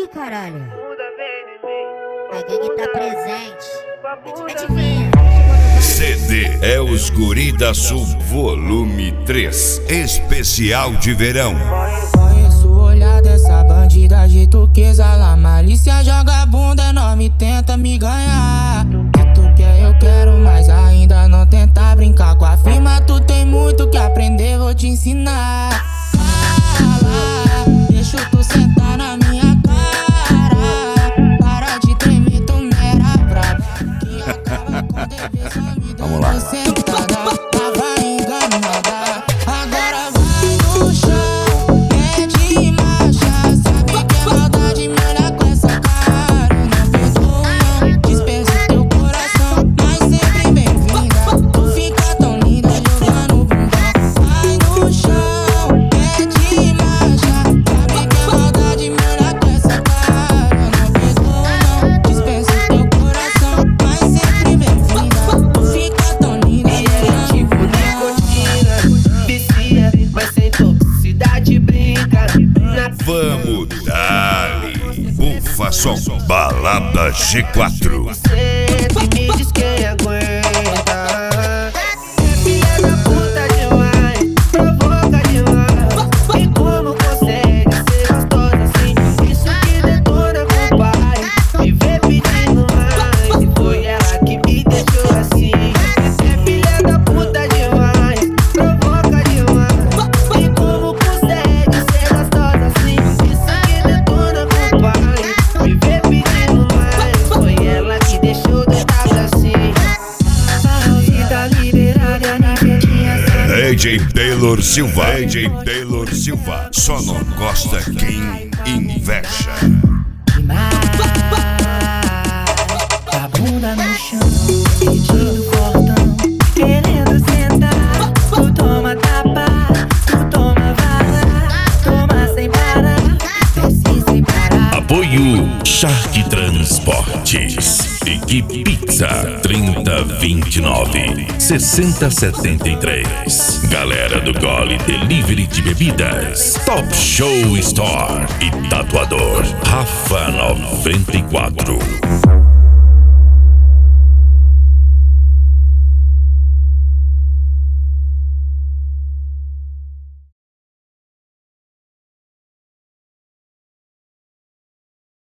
caralho. A gangue tá presente. Mete vinha. CD é os Guri da Sul Volume 3, especial de verão. Conheço o olhar dessa bandida de turquesa lá. Malícia joga bunda enorme, tenta me ganhar. Se tu quer eu quero, mas ainda não tenta brincar com a firma. Tu tem muito que aprender, vou te ensinar. Deixa tu sentar na minha cara. Para de tremer, tu não era brava. Que acaba com dever, só me dando sentada. Tava enganada, agora vai no chão. É de marcha, sabe que é maldade, me olha com essa cara. Não perdoa não, dispensa teu coração, mas sempre bem-vinda. Tu fica tão linda jogando bundão. Vai no chão, é de marcha, sabe que é maldade, me olha com essa cara. Não perdoa não, dispensa teu coração, mas sempre bem-vinda. Tu fica tão linda jogando bundão. Vicia, mas sem toxicidade brinca. Vamos dali, Bufa Som, Balada G4. Você me diz quem aguenta. Filha da puta demais, provoca demais. E como consegue ser gostosa assim? Isso que detona com o pai. Me vê pedindo mais, e foi ela que me deixou assim. É filha da puta demais, provoca demais. E como consegue ser gostosa assim? Isso que detona com o pai. Me vê pedindo mais, foi ela que deixou doidada assim. A Rosita liberada, nivelinha assim. AJ Taylor Silva, AJ Taylor Silva, só não gosta quem inveja. Com a bunda no chão, pedindo cordão, querendo sentar. Tu toma tapa, tu toma vara, toma sem parar, desce sem parar. Apoio Shark Transportes, Equipe Pizza 3029 6073. Galera do Gole Delivery de Bebidas, Top Show Store e Tatuador Rafa 94.